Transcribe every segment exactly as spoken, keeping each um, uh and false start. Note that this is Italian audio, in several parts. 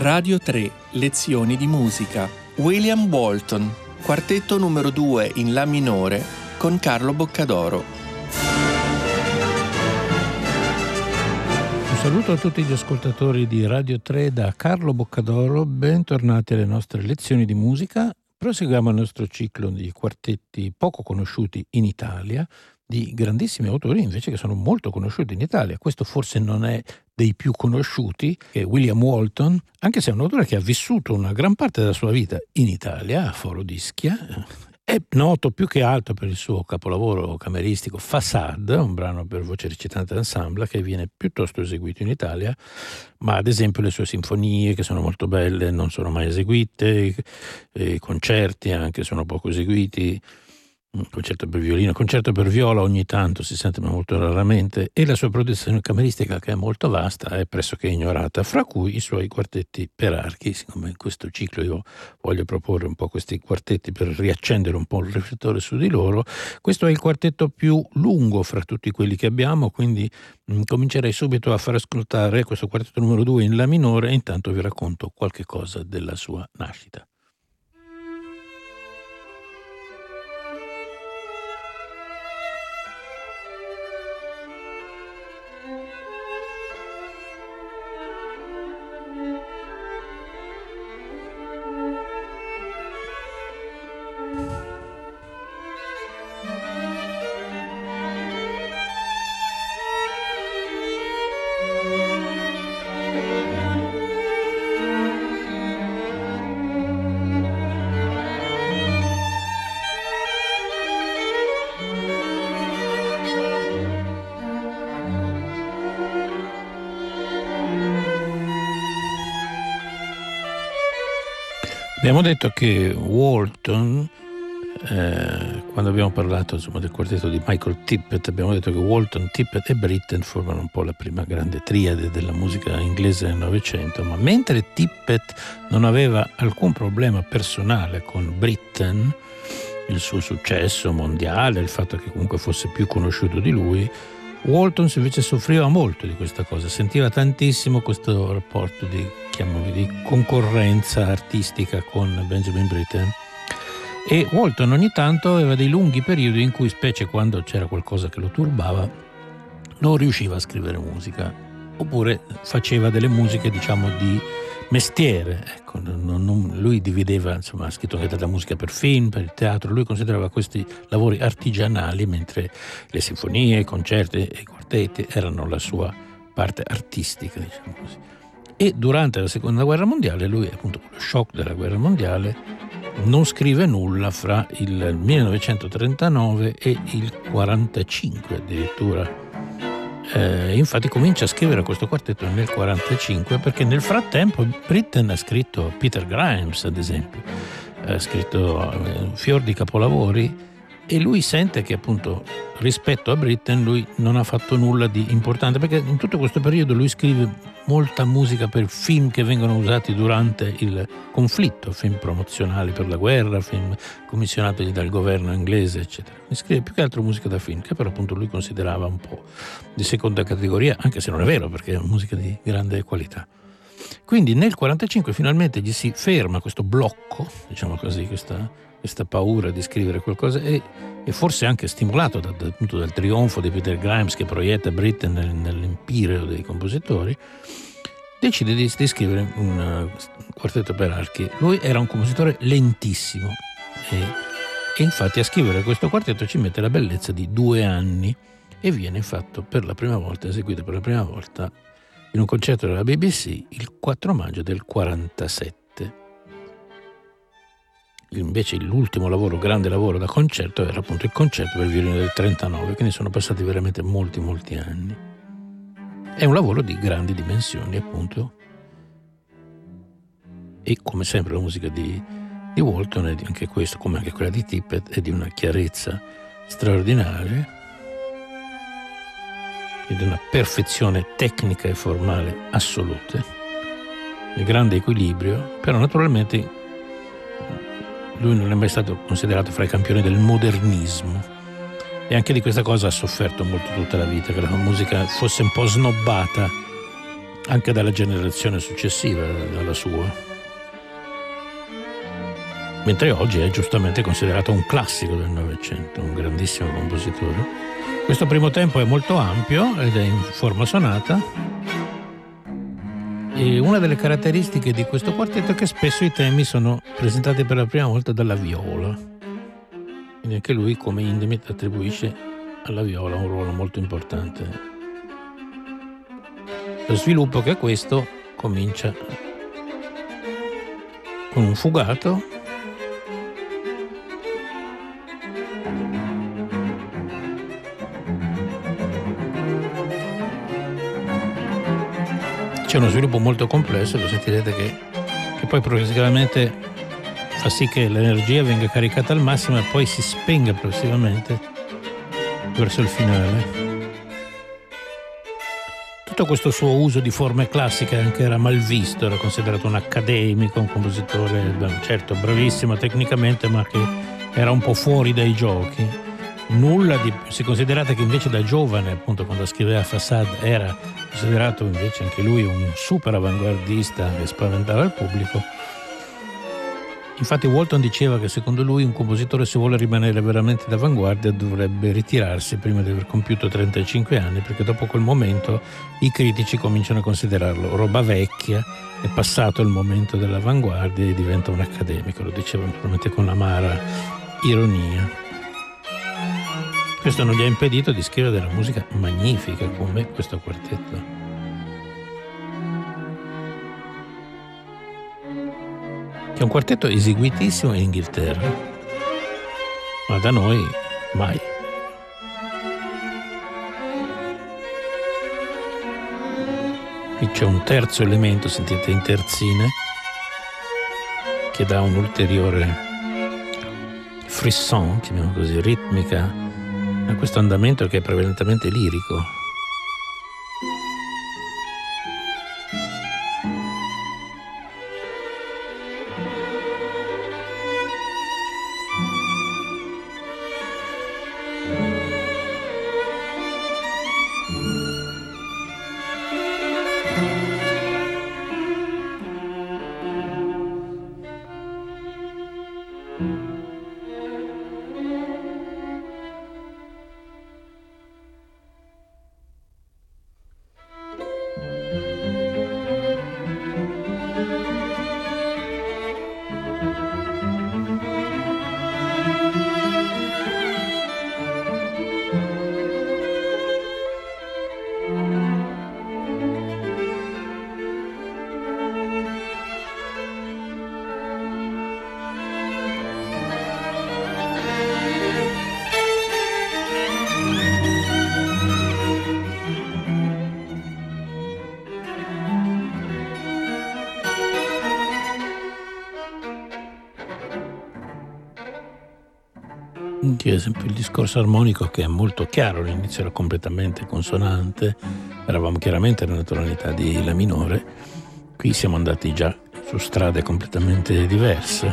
Radio tre, lezioni di musica. William Walton, quartetto numero due in La minore con Carlo Boccadoro. Un saluto a tutti gli ascoltatori di Radio tre da Carlo Boccadoro, bentornati alle nostre lezioni di musica. Proseguiamo il nostro ciclo di quartetti poco conosciuti in Italia, di grandissimi autori invece che sono molto conosciuti in Italia. Questo forse non è dei più conosciuti, che è William Walton, anche se è un autore che ha vissuto una gran parte della sua vita in Italia, a Foro d'Ischia. È noto più che altro per il suo capolavoro cameristico Façade, un brano per voce recitante d'ensemble che viene piuttosto eseguito in Italia, ma ad esempio le sue sinfonie, che sono molto belle, non sono mai eseguite, i concerti anche sono poco eseguiti, concerto per violino, concerto per viola ogni tanto si sente ma molto raramente, e la sua produzione cameristica, che è molto vasta, è pressoché ignorata, fra cui i suoi quartetti per archi. Siccome in questo ciclo io voglio proporre un po' questi quartetti per riaccendere un po' il riflettore su di loro, questo è il quartetto più lungo fra tutti quelli che abbiamo, quindi mh, comincerei subito a far ascoltare questo quartetto numero due in La minore e intanto vi racconto qualche cosa della sua nascita. Abbiamo detto che Walton, eh, quando abbiamo parlato insomma, del quartetto di Michael Tippett, abbiamo detto che Walton, Tippett e Britten formano un po' la prima grande triade della musica inglese del Novecento, ma mentre Tippett non aveva alcun problema personale con Britten, il suo successo mondiale, il fatto che comunque fosse più conosciuto di lui, Walton invece soffriva molto di questa cosa, sentiva tantissimo questo rapporto di, chiamiamolo, di concorrenza artistica con Benjamin Britten, e Walton ogni tanto aveva dei lunghi periodi in cui, specie quando c'era qualcosa che lo turbava, non riusciva a scrivere musica, oppure faceva delle musiche diciamo di mestiere. Ecco, non, non, lui divideva, insomma, ha scritto anche della musica per film, per il teatro, lui considerava questi lavori artigianali, mentre le sinfonie, i concerti e i quartetti erano la sua parte artistica, diciamo così. E durante la seconda guerra mondiale, lui appunto con lo shock della guerra mondiale non scrive nulla fra il millenovecentotrentanove e il quarantacinque addirittura. Eh, infatti comincia a scrivere questo quartetto nel quarantacinque, perché nel frattempo Britten ha scritto Peter Grimes, ad esempio, ha scritto eh, fior di capolavori, e lui sente che appunto rispetto a Britten lui non ha fatto nulla di importante, perché in tutto questo periodo lui scrive molta musica per film che vengono usati durante il conflitto, film promozionali per la guerra, film commissionati dal governo inglese, eccetera. Mi scrive più che altro musica da film, che però appunto lui considerava un po' di seconda categoria, anche se non è vero, perché è musica di grande qualità. Quindi nel quarantacinque finalmente gli si ferma questo blocco, diciamo così, questa, questa paura di scrivere qualcosa, e, e forse anche stimolato da, da, appunto dal trionfo di Peter Grimes che proietta Britten nel, nell'empireo dei compositori, decide di, di scrivere un, un quartetto per archi. Lui era un compositore lentissimo e, e infatti a scrivere questo quartetto ci mette la bellezza di due anni, e viene fatto per la prima volta, eseguito per la prima volta in un concerto della B B C il quattro maggio del quarantasette. Invece l'ultimo lavoro, grande lavoro da concerto, era appunto il concerto per violino del trentanove, quindi sono passati veramente molti molti anni. È un lavoro di grandi dimensioni appunto, e come sempre la musica di, di Walton, è anche questo, come anche quella di Tippett, è di una chiarezza straordinaria e di una perfezione tecnica e formale assolute, di grande equilibrio. Però naturalmente lui non è mai stato considerato fra i campioni del modernismo, e anche di questa cosa ha sofferto molto tutta la vita, che la musica fosse un po' snobbata anche dalla generazione successiva, dalla sua. Mentre oggi è giustamente considerato un classico del Novecento, un grandissimo compositore. Questo primo tempo è molto ampio ed è in forma sonata, e una delle caratteristiche di questo quartetto è che spesso i temi sono presentati per la prima volta dalla viola. Quindi anche lui, come Hindemith, attribuisce alla viola un ruolo molto importante. Lo sviluppo che ha questo comincia con un fugato c'è uno sviluppo molto complesso, lo sentirete, che, che poi progressivamente fa sì che l'energia venga caricata al massimo e poi si spenga progressivamente verso il finale. Tutto questo suo uso di forme classiche anche era mal visto, era considerato un accademico, un compositore certo bravissimo tecnicamente, ma che era un po' fuori dai giochi. Nulla di, si considerate che invece da giovane, appunto quando scriveva Façade, era considerato invece anche lui un super avanguardista che spaventava il pubblico. Infatti Walton diceva che secondo lui un compositore, se vuole rimanere veramente d'avanguardia, dovrebbe ritirarsi prima di aver compiuto trentacinque anni, perché dopo quel momento i critici cominciano a considerarlo roba vecchia, è passato il momento dell'avanguardia e diventa un accademico. Lo diceva naturalmente con amara ironia. Questo non gli ha impedito di scrivere della musica magnifica come questo quartetto. Che è un quartetto eseguitissimo in Inghilterra, ma da noi mai. Qui c'è un terzo elemento, sentite, in terzine, che dà un ulteriore frisson, chiamiamo così, ritmica, a questo andamento che è prevalentemente lirico. Ad esempio il discorso armonico, che è molto chiaro, all'inizio era completamente consonante, eravamo chiaramente nella tonalità di La minore, qui siamo andati già su strade completamente diverse,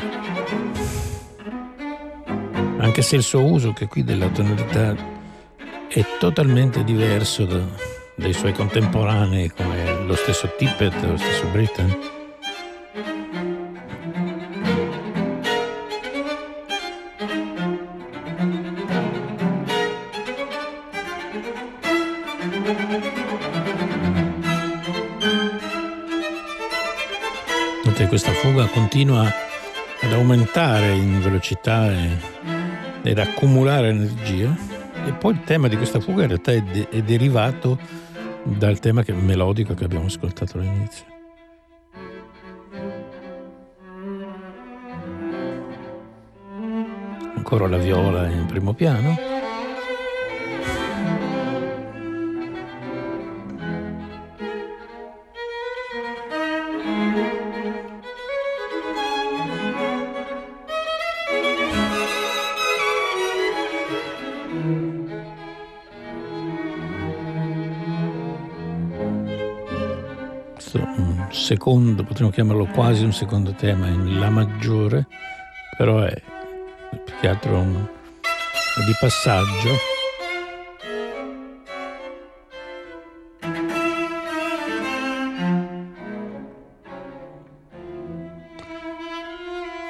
anche se il suo uso, che qui della tonalità è totalmente diverso da, dai suoi contemporanei come lo stesso Tippett, lo stesso Britten. Questa fuga continua ad aumentare in velocità e, ed accumulare energia, e poi il tema di questa fuga in realtà è, de, è derivato dal tema che, melodico che abbiamo ascoltato all'inizio. Ancora la viola in primo piano. Secondo, potremmo chiamarlo quasi un secondo tema in La maggiore, però è più che altro un di passaggio.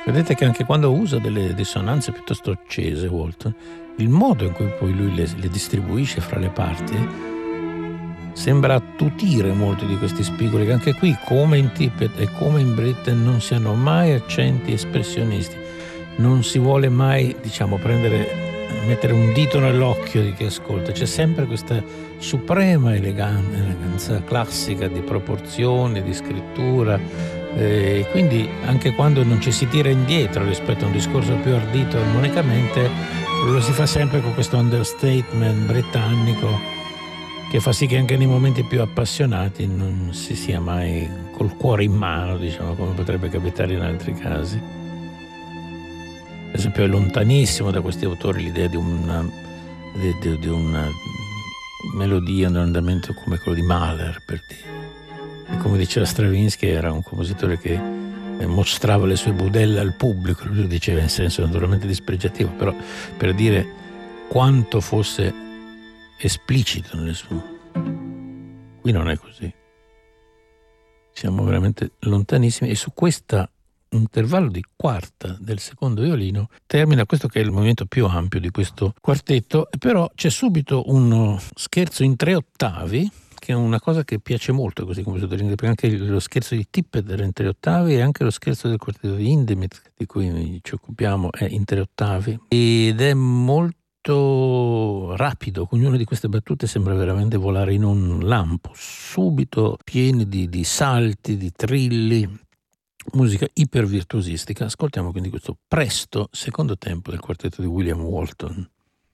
Vedete che anche quando usa delle dissonanze piuttosto accese, Walton, il modo in cui poi lui le, le distribuisce fra le parti sembra attutire molti di questi spigoli, che anche qui, come in Tippett e come in Britten, non si hanno mai accenti espressionisti. Non si vuole mai, diciamo, prendere, mettere un dito nell'occhio di chi ascolta. C'è sempre questa suprema elegan- eleganza classica di proporzioni, di scrittura. E quindi anche quando non ci si tira indietro rispetto a un discorso più ardito armonicamente, lo si fa sempre con questo understatement britannico che fa sì che anche nei momenti più appassionati non si sia mai col cuore in mano, diciamo, come potrebbe capitare in altri casi. Per esempio è lontanissimo da questi autori l'idea di una, di, di, di una melodia, un andamento come quello di Mahler, per dire. E come diceva Stravinsky, era un compositore che mostrava le sue budelle al pubblico, lui lo diceva in senso naturalmente dispregiativo, però per dire quanto fosse esplicito nelle sue. Qui non è così. Siamo veramente lontanissimi, e su questo intervallo di quarta del secondo violino termina questo che è il movimento più ampio di questo quartetto, però c'è subito uno scherzo in tre ottavi, che è una cosa che piace molto così come perché anche lo scherzo di Tippett era in tre ottavi, e anche lo scherzo del quartetto di Hindemith, di cui ci occupiamo, è in tre ottavi, ed è molto rapido. Ognuna di queste battute sembra veramente volare in un lampo, subito pieni di, di salti, di trilli, musica ipervirtuosistica. Ascoltiamo quindi questo presto secondo tempo del quartetto di William Walton.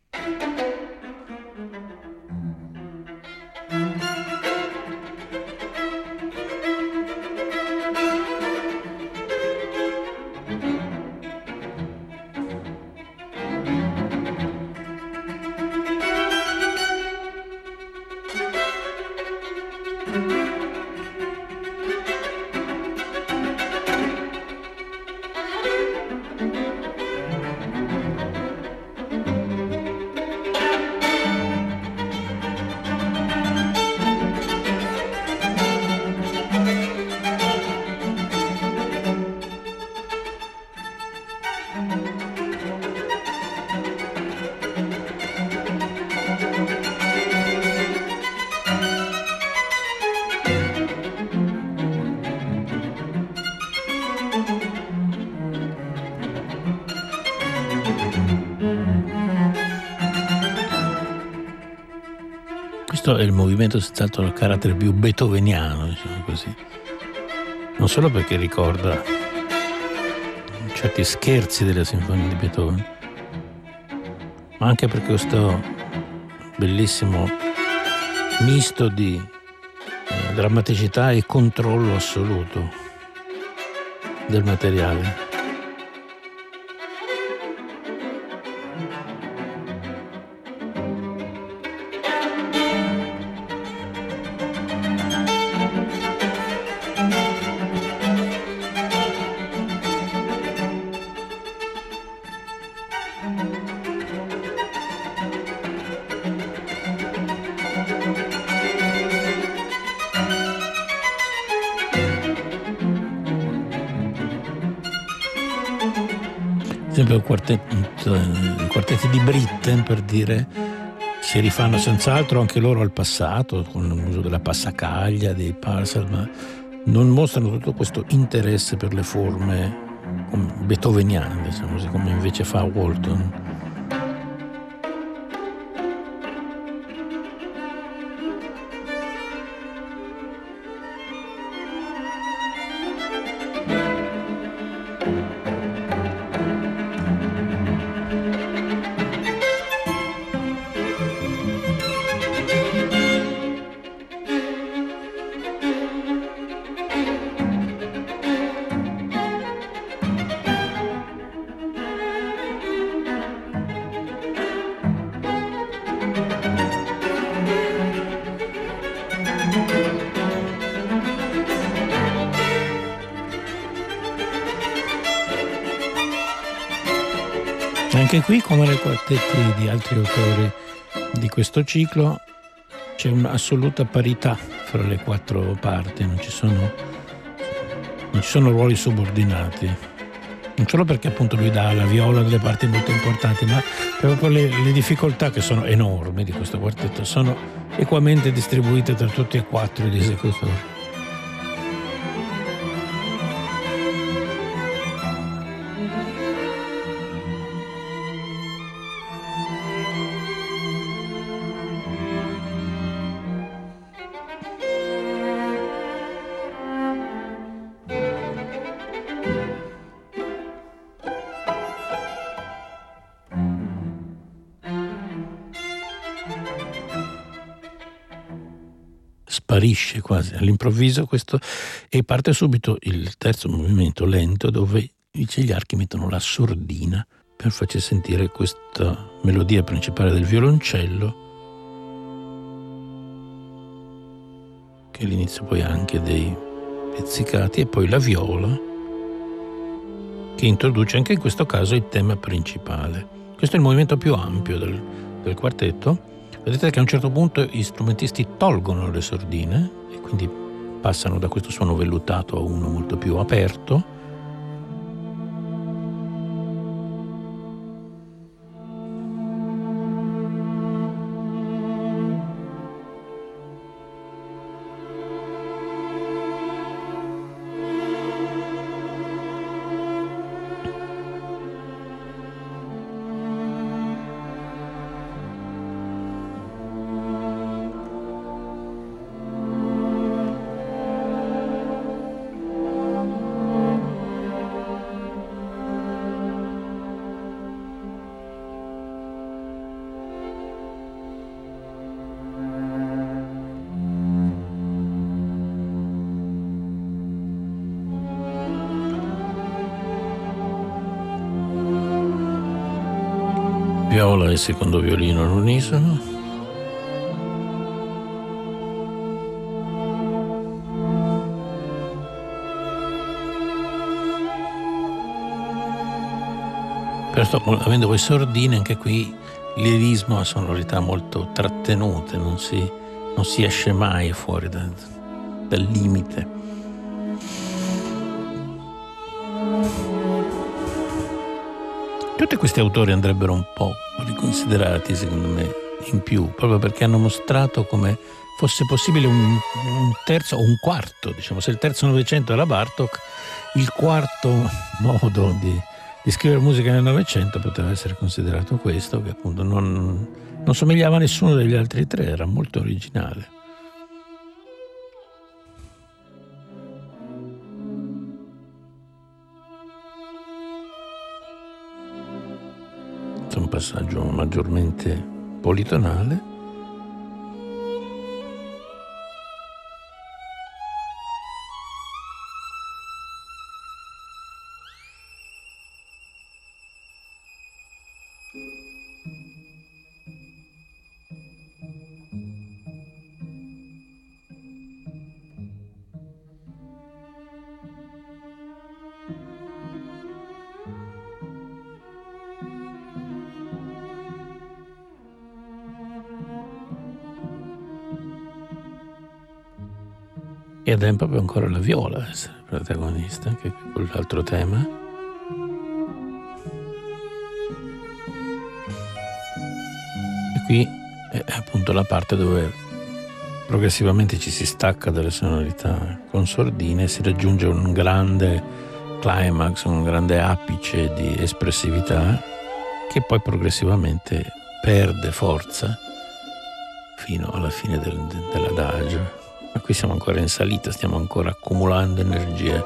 Questo è il movimento senz'altro dal carattere più beethoveniano, diciamo così. Non solo perché ricorda certi scherzi della sinfonia di Beethoven, ma anche perché questo bellissimo misto di eh, drammaticità e controllo assoluto del materiale. Sempre il quartetto, i quartetti di Britten, per dire, si rifanno senz'altro anche loro al passato, con l'uso della passacaglia, dei parcel, ma non mostrano tutto questo interesse per le forme beethoveniane, diciamo così, come invece fa Walton. Anche qui, come nei quartetti di altri autori di questo ciclo, c'è un'assoluta parità fra le quattro parti, non ci sono, non ci sono ruoli subordinati. non solo perché appunto lui dà alla viola delle parti molto importanti, ma proprio le, le difficoltà, che sono enormi, di questo quartetto sono equamente distribuite tra tutti e quattro gli esecutori. Sparisce quasi all'improvviso questo e parte subito il terzo movimento lento, dove i Cegliarchi mettono la sordina per farci sentire questa melodia principale del violoncello, che all'inizio poi ha anche dei pizzicati, e poi la viola che introduce anche in questo caso il tema principale. Questo è il movimento più ampio del, del quartetto. Vedete che a un certo punto gli strumentisti tolgono le sordine e quindi passano da questo suono vellutato a uno molto più aperto. Viola e secondo violino all'unisono. Perciò, avendo poi sordine, anche qui il lirismo ha sonorità molto trattenute, non si, non si esce mai fuori da, dal limite. Tutti questi autori andrebbero un po' riconsiderati, secondo me, in più, proprio perché hanno mostrato come fosse possibile un, un terzo o un quarto, diciamo, se il terzo Novecento era Bartók, il quarto modo di, di scrivere musica nel Novecento poteva essere considerato questo, che appunto non, non somigliava a nessuno degli altri tre, era molto originale. Un passaggio maggiormente politonale. Ed è proprio ancora la viola a essere protagonista, anche qui con l'altro tema. E qui è appunto la parte dove progressivamente ci si stacca dalle sonorità con sordine e si raggiunge un grande climax, un grande apice di espressività che poi progressivamente perde forza fino alla fine del, dell'adagio. Ma qui siamo ancora in salita, stiamo ancora accumulando energie.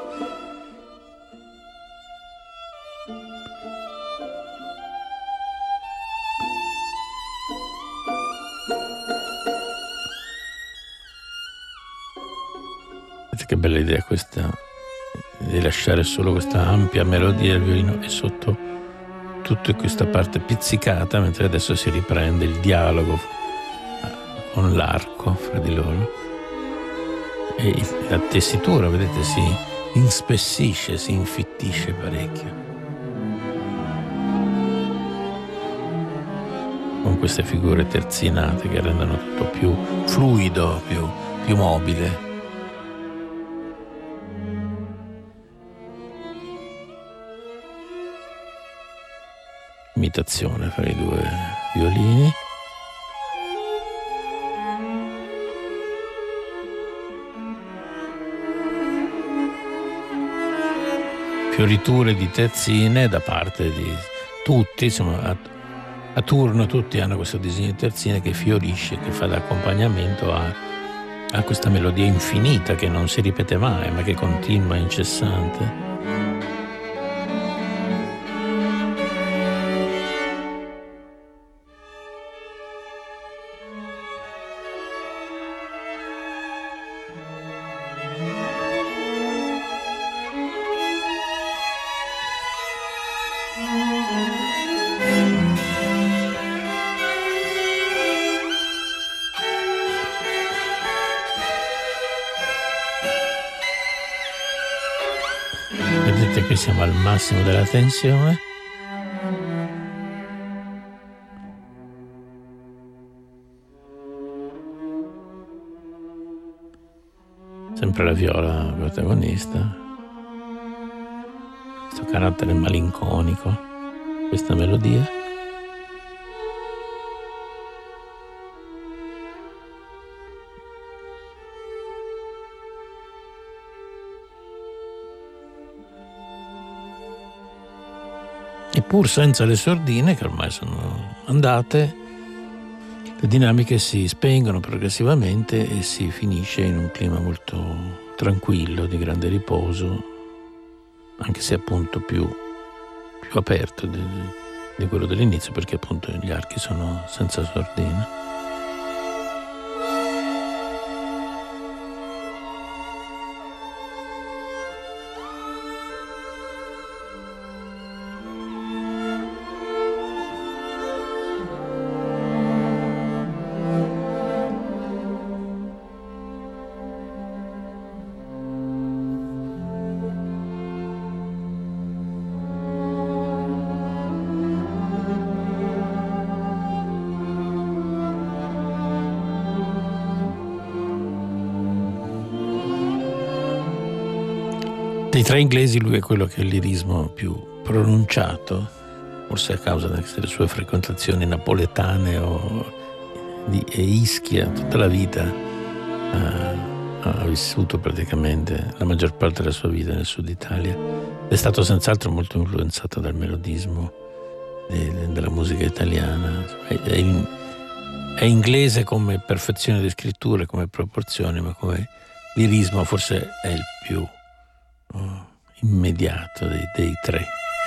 Vedete che bella idea questa, di lasciare solo questa ampia melodia del violino e sotto tutta questa parte pizzicata, mentre adesso si riprende il dialogo con l'arco fra di loro. E la tessitura, vedete, si inspessisce, si infittisce parecchio con queste figure terzinate che rendono tutto più fluido, più, più mobile. imitazione fra i due violini. Fioriture di terzine da parte di tutti, insomma, a, a turno tutti hanno questo disegno di terzine che fiorisce, che fa da accompagnamento a, a questa melodia infinita che non si ripete mai, ma che continua incessante. Vedete che siamo al massimo della tensione. Sempre la viola protagonista, questo carattere malinconico, questa melodia. E pur senza le sordine, che ormai sono andate, le dinamiche si spengono progressivamente e si finisce in un clima molto tranquillo, di grande riposo, anche se appunto più, più aperto di, di quello dell'inizio, perché appunto gli archi sono senza sordine. Dei tre inglesi lui è quello che ha il lirismo più pronunciato, forse a causa delle sue frequentazioni napoletane o di Ischia. Tutta la vita ha, ha vissuto praticamente la maggior parte della sua vita nel sud Italia. È stato senz'altro molto influenzato dal melodismo de, della musica italiana. È, è, è inglese come perfezione di scrittura, come proporzione, ma come lirismo forse è il più Oh, immediato dei, dei tre.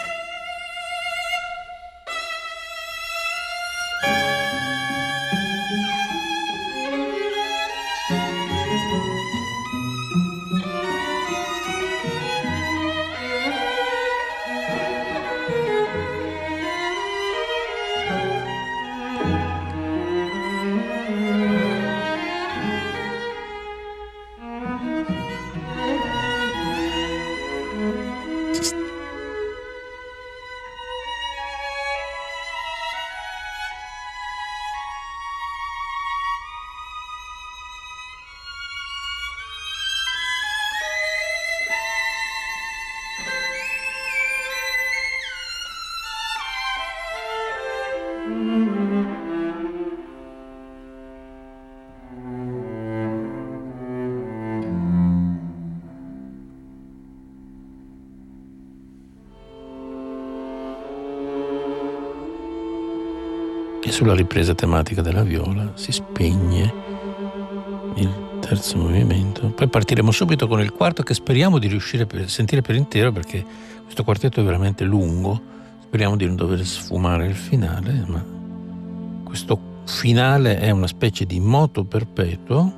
E sulla ripresa tematica della viola si spegne il terzo movimento. Poi partiremo subito con il quarto, che speriamo di riuscire a sentire per intero, perché questo quartetto è veramente lungo. Speriamo di non dover sfumare il finale, ma questo finale è una specie di moto perpetuo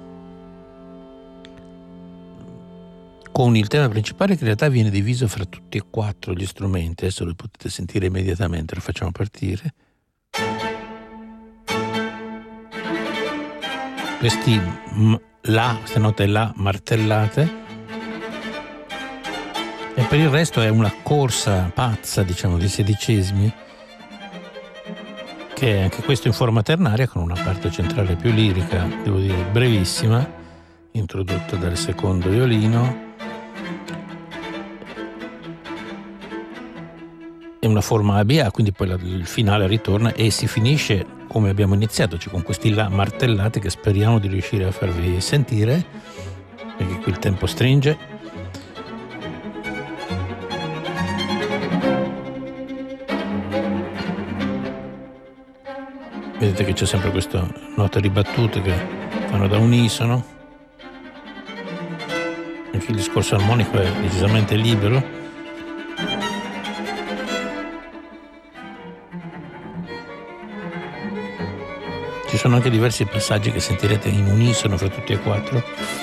con il tema principale che in realtà viene diviso fra tutti e quattro gli strumenti. Adesso lo potete sentire immediatamente, lo facciamo partire. Questi La, queste note La martellate, e per il resto è una corsa pazza, diciamo, di sedicesimi, che è anche questo in forma ternaria, con una parte centrale più lirica, devo dire brevissima, introdotta dal secondo violino, è una forma A B A, quindi poi la, il finale ritorna e si finisce come abbiamo iniziato, cioè con questi là martellati che speriamo di riuscire a farvi sentire, perché qui il tempo stringe. Vedete che c'è sempre queste note ribattute che fanno da unisono. Anche il discorso armonico è decisamente libero. Ci sono anche diversi passaggi che sentirete in unisono fra tutti e quattro.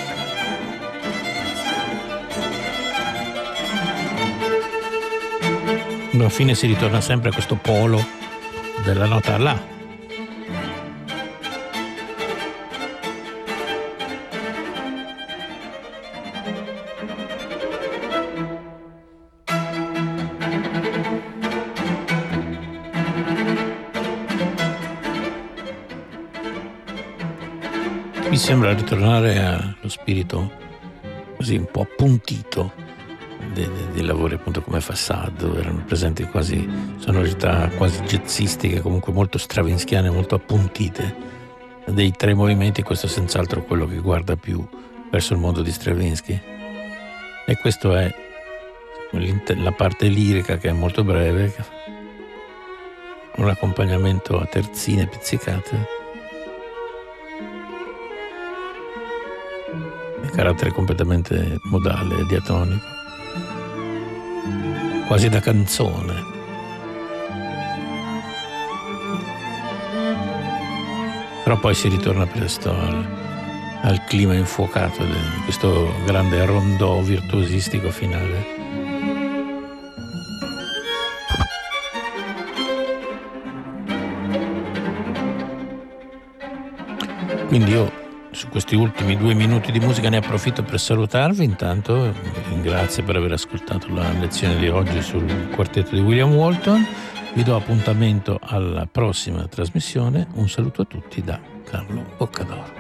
Alla fine si ritorna sempre a questo polo della nota La. Mi sembra ritornare allo spirito così un po' appuntito dei, dei, dei lavori appunto come Fassad, dove erano presenti quasi sonorità quasi jazzistiche, comunque molto stravinskiane, molto appuntite. Dei tre movimenti questo è senz'altro quello che guarda più verso il mondo di Stravinsky, e questo è la parte lirica, che è molto breve, un accompagnamento a terzine pizzicate di carattere completamente modale e diatonico, quasi da canzone. Però poi si ritorna presto al, al clima infuocato di questo grande rondò virtuosistico finale. Quindi io su questi ultimi due minuti di musica ne approfitto per salutarvi. Intanto ringrazio per aver ascoltato la lezione di oggi sul quartetto di William Walton. Vi do appuntamento alla prossima trasmissione. Un saluto a tutti da Carlo Boccadoro.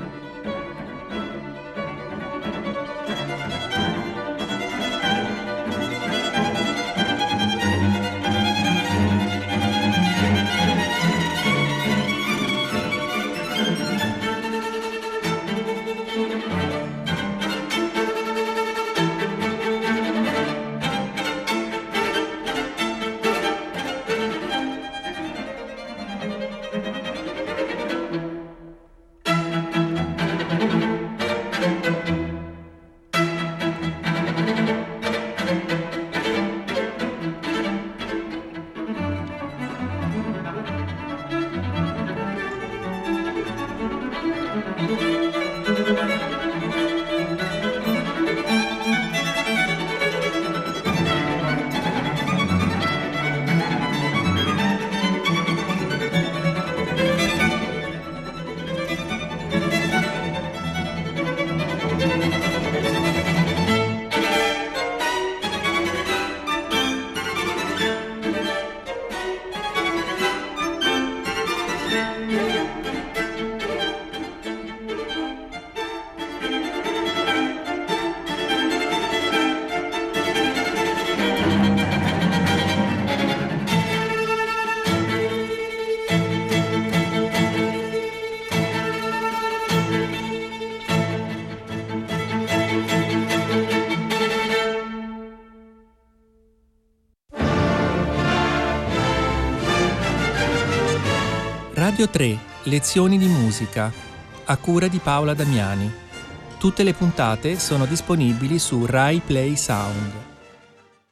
Radio tre, lezioni di musica, a cura di Paola Damiani. Tutte le puntate sono disponibili su Rai Play Sound.